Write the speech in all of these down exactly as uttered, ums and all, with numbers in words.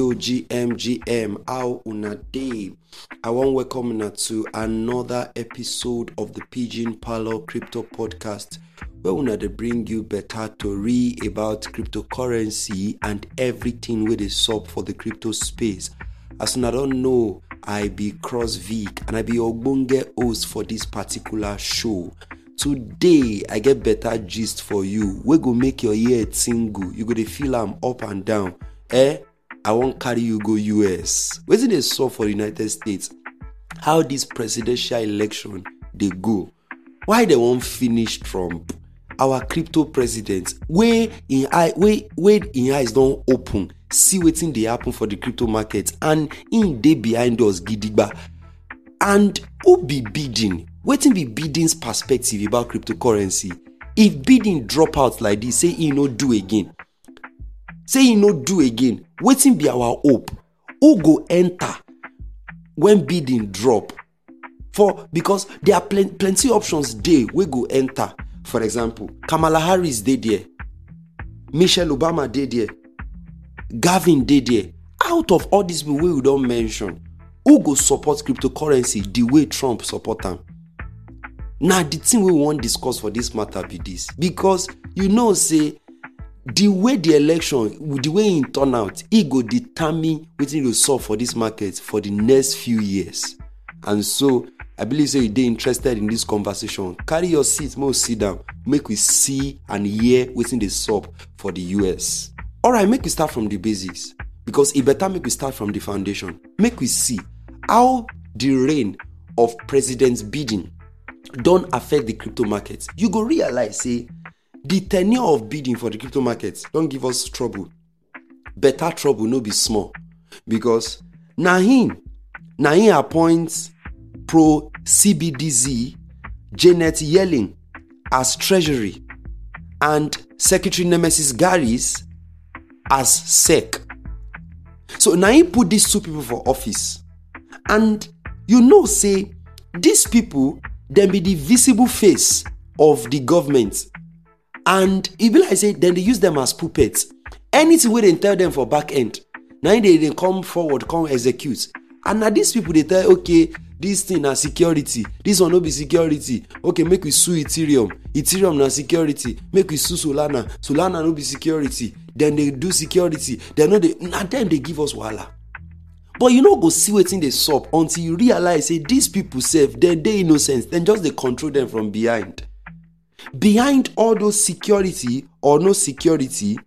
Yo, G M, G M, how una day? I want to welcome you to another episode of the Pigeon Parlor Crypto Podcast, where we they bring you better story about cryptocurrency and everything with a sub for the crypto space. As you don't know, I be CrossVic and I be Ogbonge host for this particular show. Today, I get better gist for you. We go make your ear tingle. You go to feel am up and down. Eh? I won't carry you go U S. Where's it they saw for the United States? How this presidential election they go? Why they won't finish Trump? Our crypto president, where in eye, where where in eyes don't open, see waiting they happen for the crypto market, and in day behind us gidigba. And who be bidding? Waiting be bidding's perspective about cryptocurrency. If bidding drop out like this, say he no do again. Say he no do again. Waiting be our hope. Who go enter when bidding drop? For because there are plen- plenty options there we go enter. For example, Kamala Harris dey there. Michelle Obama dey there. Gavin dey there. Out of all these people we don't mention, who go support cryptocurrency the way Trump support them? Now the thing we want discuss for this matter be this, because you know say the way the election, the way it turn out, it go determine wetin go solve for this market for the next few years. And so I believe say you dey interested in this conversation. Carry your seat, most sit down, make we see and hear wetin dey solve for the U S. Alright, make we start from the basics, because it better make we start from the foundation. Make we see how the reign of President Biden don't affect the crypto market. You go realize say the tenure of bidding for the crypto market don't give us trouble. Better trouble no be small, because na him na him appoints pro C B D Z Janet Yellen as Treasury and Secretary Nemesis Garis as S E C. So now he put these two people for office, and you know say these people then be the visible face of the government, and it be like say then they use them as puppets. Anything we they tell them for back end, now they, they come forward, come execute. And now these people they tell, okay, this thing na security, this one no be security. Okay, make we sue Ethereum. Ethereum na security. Make we sue Solana. Solana no be security. Then they do security. Then no they and then they give us wahala. But you know go see wetin they sup until you realize say these people self, then they innocent. Then just they control them from behind. Behind all those security or no security,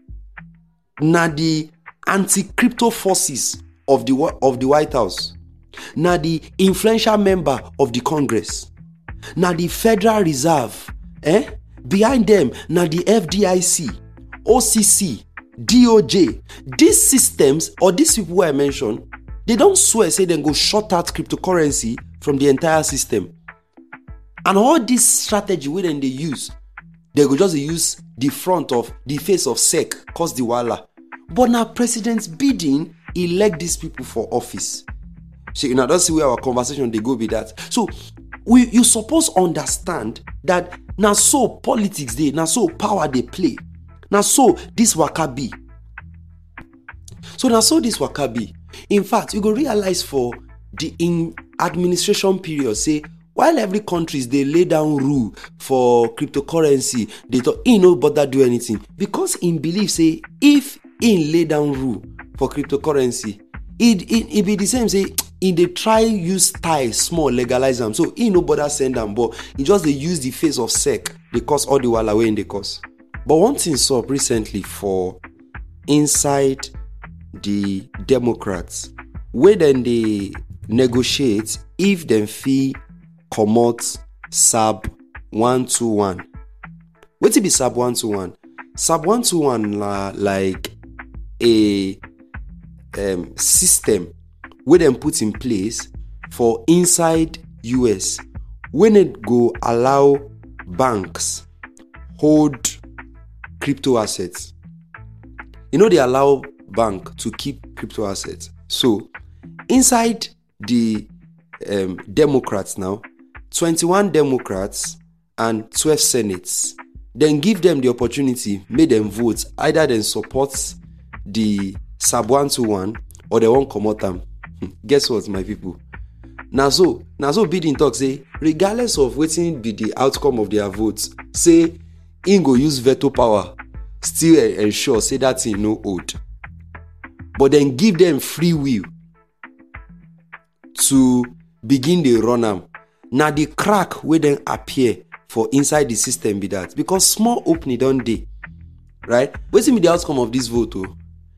na the anti-crypto forces of the of the White House. Na the influential member of the Congress. Na the Federal Reserve. Eh? Behind them, na the F D I C, O C C, D O J. These systems or these people who I mentioned, they don't swear say they go shut out cryptocurrency from the entire system. And all this strategy wey dem dey use, they go just use the front of the face of S E C, cause the wahala. But now President Biden elect these people for office. So you know, don't see where our conversation they go with that. So we you suppose understand that now so politics they, now so power they play, now so this waka be. So now so this waka be. In fact, you go realize for the in administration period, say while every countries they lay down rule for cryptocurrency, they thought he no bother do anything, because in belief say if in lay down rule for cryptocurrency, it it, it be the same say in they try use style small legalize them, so he no bother send them, but he just they use the face of S E C, they cause all the while away in the cause. But one thing saw recently for inside the Democrats, where then they negotiate if them fee comot S A B one twenty-one. What it be S A B one twenty-one? S A B one twenty-one la, like a um, system where them put in place for inside U S when it go allow banks hold crypto assets. You know they allow bank to keep crypto assets. So inside the um, Democrats now, twenty-one Democrats and twelve Senates, then give them the opportunity, make them vote, either then support the sub one to one or they won't come out them. Guess what, my people? Now so, now so Biden talk say, regardless of waiting be the outcome of their votes, say in go use veto power, still ensure say that thing no oath. But then give them free will to begin the run am. Now the crack will then appear for inside the system be that. Because small opening don't dey. Right? Waiting be the outcome of this vote. Oh.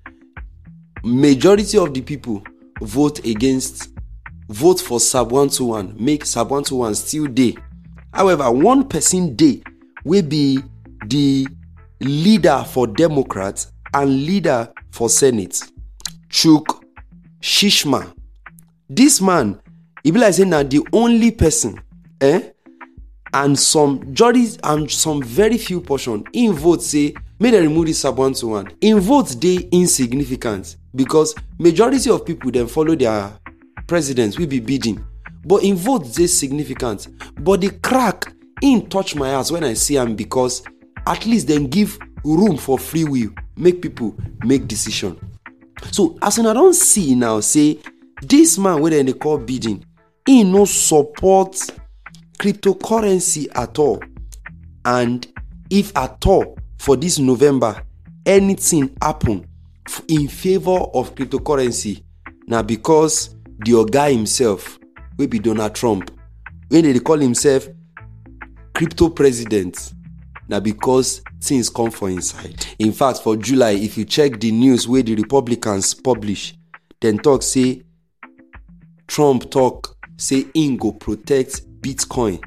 Majority of the people vote against vote for sub one to one, make sub one to one still day. However, one person day will be the leader for Democrats and leader for Senate. Chuck Schumer. This man, he be like saying that the only person, eh? And some juries and some very few portion in vote say, may they remove this sub one to one. In vote, they insignificant because majority of people then follow their presidents will be bidding, but in vote they significant. But the crack in touch my ass when I see them because at least then give room for free will, make people make decision. So as I don't see now, say this man whether they call bidding, he no support cryptocurrency at all, and if at all for this November anything happen in favor of cryptocurrency, now because the guy himself will be Donald Trump, when they call himself crypto president, now because things come for inside. In fact, for July, if you check the news where the Republicans publish, then talk say Trump talk say in go protect Bitcoin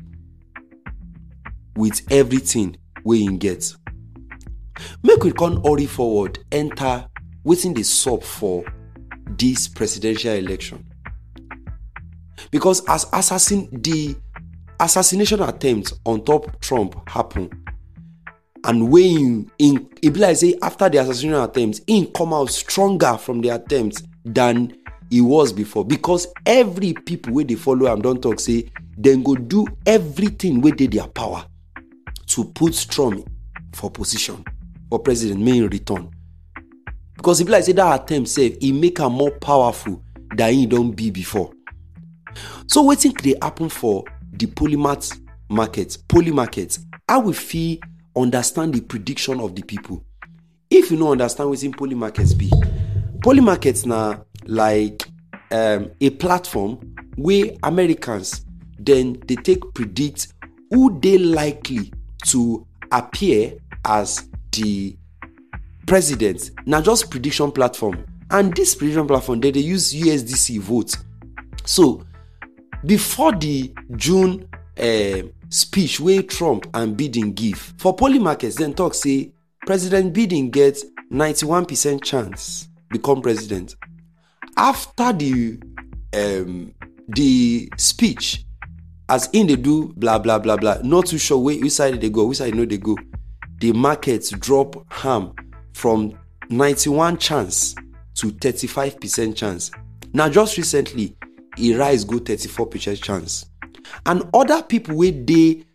with everything we in get. Make we come hurry forward, enter waiting the sub for this presidential election. Because as assassin the assassination attempt on top Trump happen, and when in it be like say after the assassination attempt, he come out stronger from the attempt than he was before. Because every people where they follow him don't talk say then go do everything where they their power to put Trump for position for president may in return. Because if like say that attempt save, he make him more powerful than he don't be before. So what think they happen for the polymath market, poly market? How we feel understand the prediction of the people. If you don't understand what in poly markets be, poly markets now like um, a platform where Americans then they take predict who they likely to appear as the president. Now just prediction platform, and this prediction platform they, they use U S D C vote. So before the June uh, speech where Trump and Biden give for poly markets, then talk say President Biden gets ninety-one percent chance become president. After the um, the speech, as in they do blah blah blah blah, not too sure where which side they go, which side know they go. The markets drop ham from ninety-one chance to thirty-five percent chance. Now just recently, it rise go thirty-four percent chance. And other people where they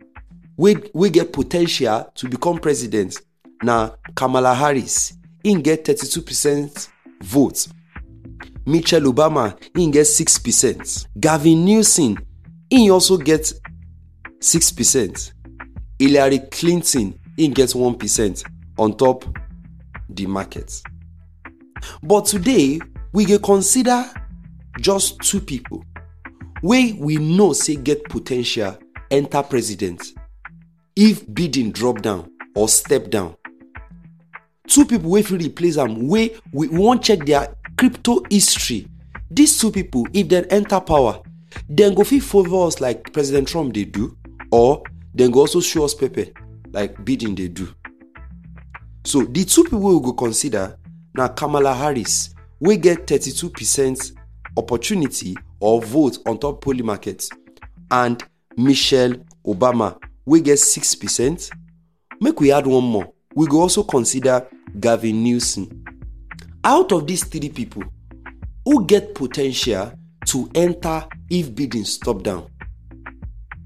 we we get potential to become president. Now Kamala Harris in get thirty-two percent votes. Michelle Obama in get six percent. Gavin Newsom in also get six percent. Hillary Clinton in gets one percent on top the market. But today we can consider just two people where we know say get potential enter president if Biden drop down or step down. Two people wey fit replace them, where we won't check their crypto history. These two people, if they enter power, then go fit favor us like President Trump they do, or then go also show us pepper like Biden they do. So the two people we will go consider now Kamala Harris, we get thirty-two percent opportunity or vote on top poly markets, and Michelle Obama, we get six percent. Make we add one more. We go also consider Gavin Newsom. Out of these three people, who get potential to enter if Biden stop down?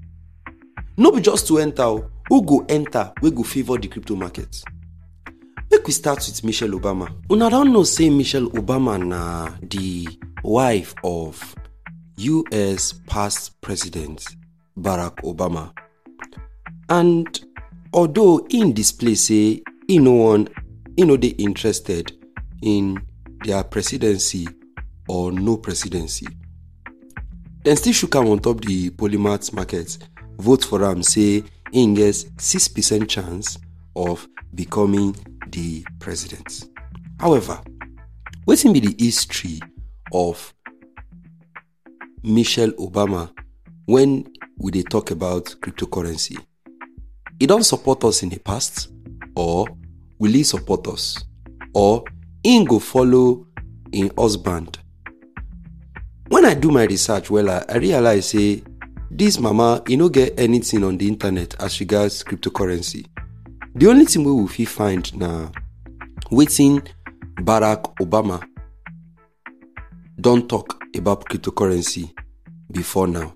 No be just to enter, who go enter, we go favor the crypto markets. We make we start with Michelle Obama. Una don't know say Michelle Obama na the wife of U S past president Barack Obama. And although in display say he no one, he no they interested in their presidency or no presidency, then still shook am on top the polymath market, vote for am, say he gets six percent chance of becoming the president. However, wetin be the history of Michelle Obama when we dey talk about cryptocurrency? He don't support us in the past, or will he support us, or he go follow in husband? When I do my research, well, I, I realize say this mama, you no get anything on the internet as regards cryptocurrency. The only thing we will fit find na wetin Barack Obama don't talk about cryptocurrency before now.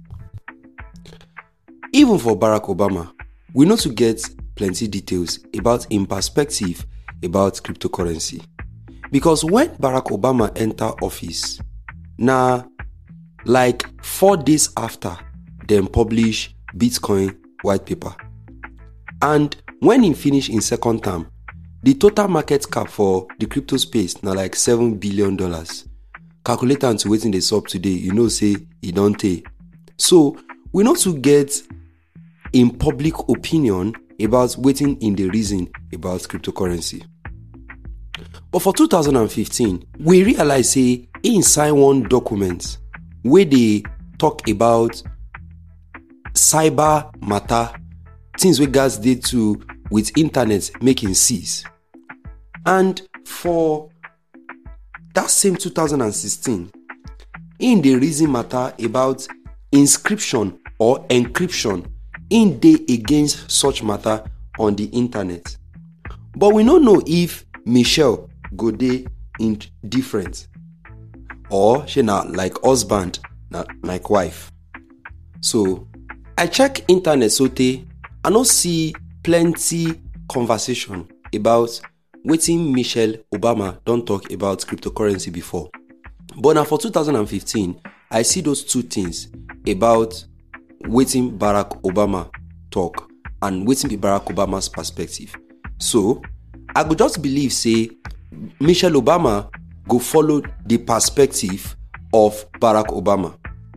Even for Barack Obama, we know to get plenty details about in perspective about cryptocurrency. Because when Barack Obama enter office, na like four days after them publish Bitcoin white paper. And when he finish in second term, the total market cap for the crypto space na like seven billion dollars. Calculate am to wetin dey sup today, you know say e don tey. So we know to get in public opinion about wetin in the reason about cryptocurrency. But for two thousand fifteen, we realize say he sign one document where they talk about cyber matter, things we guys did to with internet making cease. And for that same two thousand sixteen, in the reason matter about inscription or encryption, in dey against such matter on the internet. But we don't know if Michelle go dey indifferent, or she na like husband, na like wife. So I check internet sote, I no see plenty conversation about wetin Michelle Obama don't talk about cryptocurrency before. But now for two thousand fifteen, I see those two things about wetin Barack Obama talk and wetin be Barack Obama's perspective. So I go just believe say Michelle Obama go follow the perspective of Barack Obama.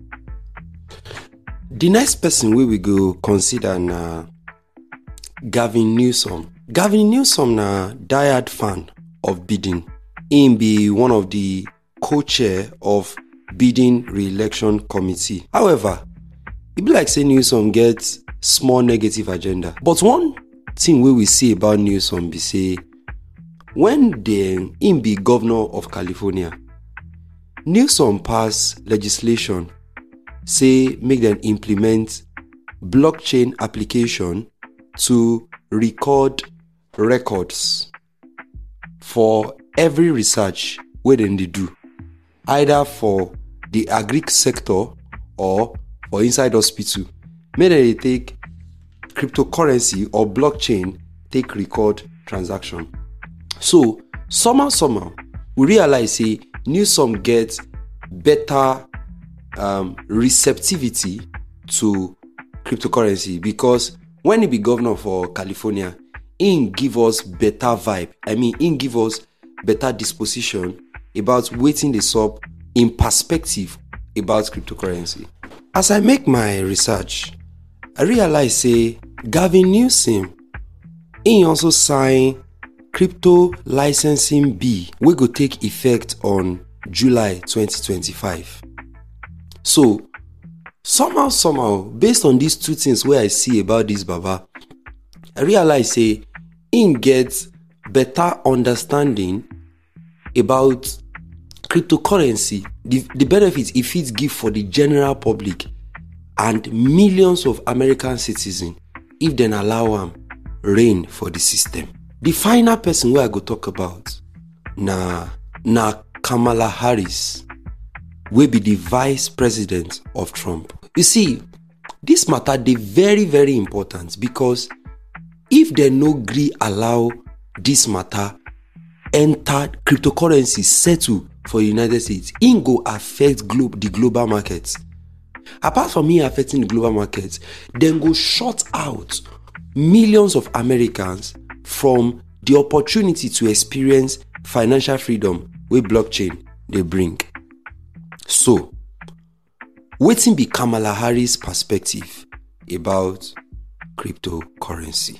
The next person we will go consider na Gavin Newsom. Gavin Newsom na diehard fan of Biden. He be one of the co-chair of Biden re-election committee. However, it be like say Newsom gets small negative agenda. But one thing we will see about Newsom be say when the him be governor of California, Newsom pass legislation say make them implement blockchain application to record records for every research where they do, either for the agric sector or for inside hospital. Make they take cryptocurrency or blockchain take record transaction. So somehow somehow we realize say Newsom gets better um, receptivity to cryptocurrency, because when he be governor for California, he give us better vibe. I mean, he give us better disposition about waiting the sub in perspective about cryptocurrency. As I make my research, I realize say Gavin Newsom, he also sign crypto licensing bill wey go take effect on July twenty twenty-five. So somehow somehow based on these two things where I see about this baba, I realize say he gets better understanding about cryptocurrency, the, the benefits it fit give for the general public and millions of American citizens if they allow am reign for the system. The final person where I go talk about na na Kamala Harris, will be the vice president of Trump. You see, this matter they very very important, because if they no agree allow this matter enter cryptocurrency settle for the United States, it go affect glo- the global markets. Apart from it affecting the global markets, then go shut out millions of Americans from the opportunity to experience financial freedom wey blockchain dey bring. So, wetin be Kamala Harris' perspective about cryptocurrency?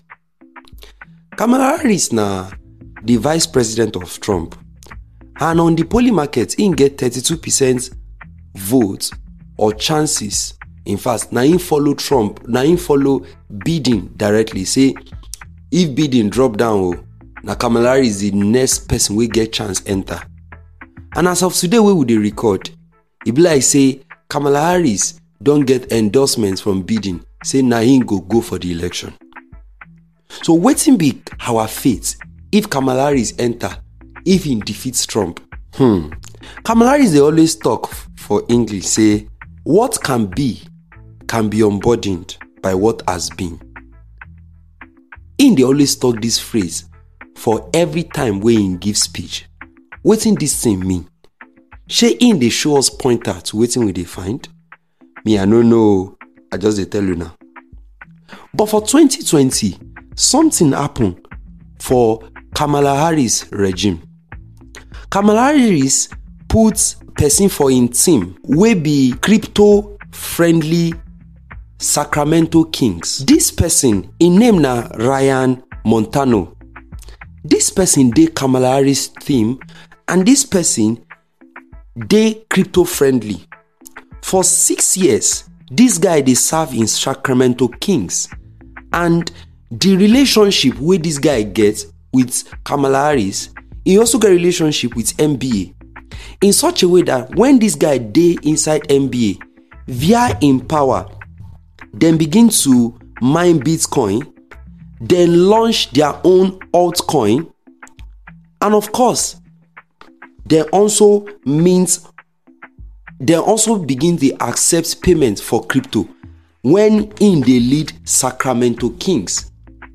Kamala Harris na the vice president of Trump, and on the polling market, im get thirty-two percent vote or chances. In fact, na im follow Trump, na im follow Biden directly. Say if Biden drop down, oh, na Kamala Harris the next person wey get chance enter. And as of today wey we dey record, e be like say Kamala Harris don get endorsements from Biden, say na him go go for the election. So wetin be our fate if Kamala Harris enter, if he defeats Trump? Hmm. Kamala Harris dey always talk for English, say what can be can be unburdened by what has been. Im dey always talk this phrase for every time wey im give speech. Wetin this thing mean? Shey im dey show us pointer to wetin we dey find? Me, I no know. I just dey tell you now. But for twenty twenty, something happen for Kamala Harris regime. Kamala Harris put person for im team wey be crypto-friendly Sacramento Kings. This person, im name na Ryan Montano. This person dey Kamala Harris team, and this person dey crypto-friendly. For six years, this guy dey serve in Sacramento Kings, and the relationship wey this guy get with Kamala Harris, he also get relationship with N B A in such a way that when this guy dey inside N B A, via im power, dem begin to mine Bitcoin, then launch their own altcoin, and of course, they also mint, they also begin to accept payment for crypto when in dey lead Sacramento Kings.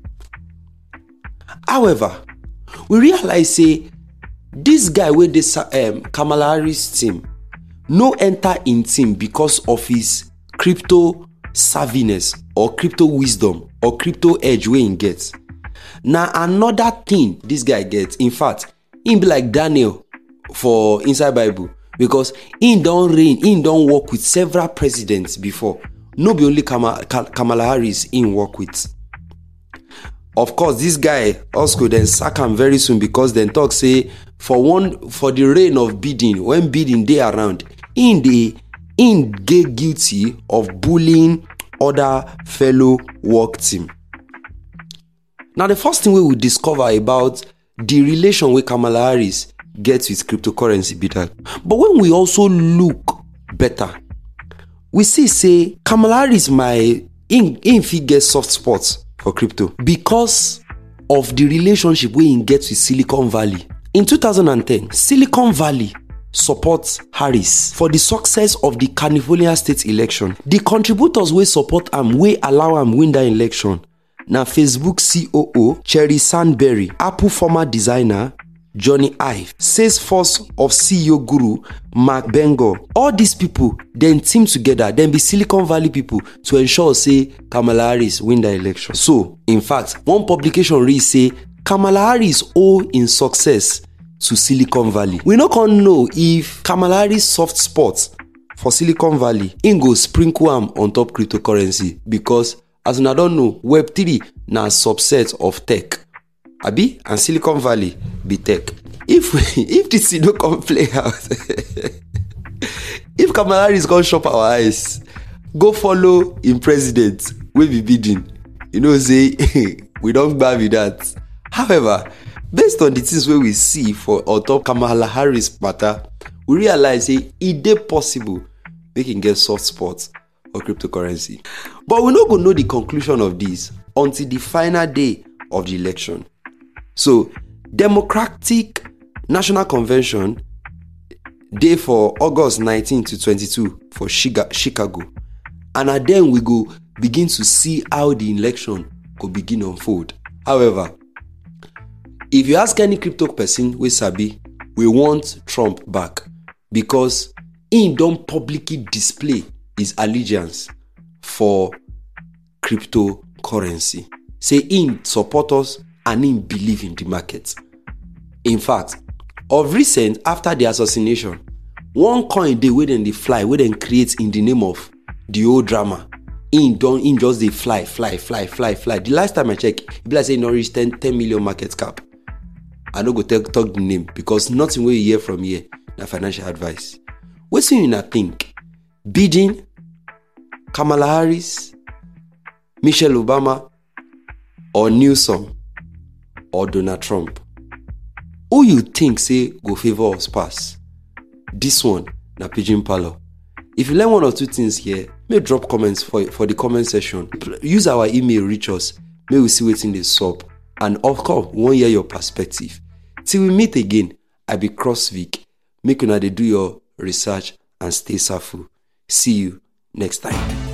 However, we realize say this guy wey dey um, Kamala Harris team no enter in team because of his crypto savviness or crypto wisdom or crypto edge wey im get. Na another thing this guy get. In fact, im be like Daniel for inside Bible, because im don reign, im don work with several presidents before. No be only Kamala, Kamala Harris im work with. Of course, this guy also then sack am very soon because then talk say for one for the reign of Biden, when Biden dey around, im dey im get guilty of bullying other fellow work team. Now, the first thing we will discover about the relation wey Kamala Harris gets with cryptocurrency be that. But when we also look better, we see say Kamala Harris my in in fit get soft spots for crypto because of the relationship wey im get with Silicon Valley. In two thousand ten, Silicon Valley supports Harris for the success of the California state election. The contributors wey support am, wey allow am win that election, na Facebook C O O Cherry Sandberry, Apple former designer Johnny Ive, Salesforce of C E O guru Mark Benioff. All these people then team together, then be Silicon Valley people to ensure say Kamala Harris win the election. So, in fact, one publication read say Kamala Harris owe in success to Silicon Valley. We no can know if Kamala Harris soft spot for Silicon Valley im go sprinkle am on top cryptocurrency, because as una don't know, Web three na subset of tech. Abi, and Silicon Valley be tech. If we, if this thing no come play out, if Kamala Harris come shop our eyes, go follow in president wey be Biden, you know say we don't gbab with that. However, based on the things wey we see for on top Kamala Harris matter, we realize say e dey possible we can get soft spots for cryptocurrency. But we no go know the conclusion of this until the final day of the election. So, Democratic National Convention day for August nineteenth to twenty-two for Chicago, and then we go begin to see how the election could begin unfold. However, If you ask any crypto person wey sabi, we want Trump back because he don publicly display his allegiance for cryptocurrency. Say he support us and he believe in the market. In fact, of recent, after the assassination, one coin dey wey dem dey fly, wey dem create in the name of the whole drama. In don in just dey fly, fly, fly, fly, fly. The last time I check, e be like say e no reach ten million market cap. I no go talk, talk the name because nothing wey you hear from here na financial advice. Wetin una think? Biden, Kamala Harris, Michelle Obama, or Newsom, or Donald Trump? Who you think say go favor us pass? This one na Pidgin Parlour. If you learn one or two things here, may drop comments for, for the comment section. Use our email, reach us. May we see wetin dey sup. And of course, we wan hear your perspective. Till we meet again, I be CrossVic. Make una dey do your research and stay careful. See you next time.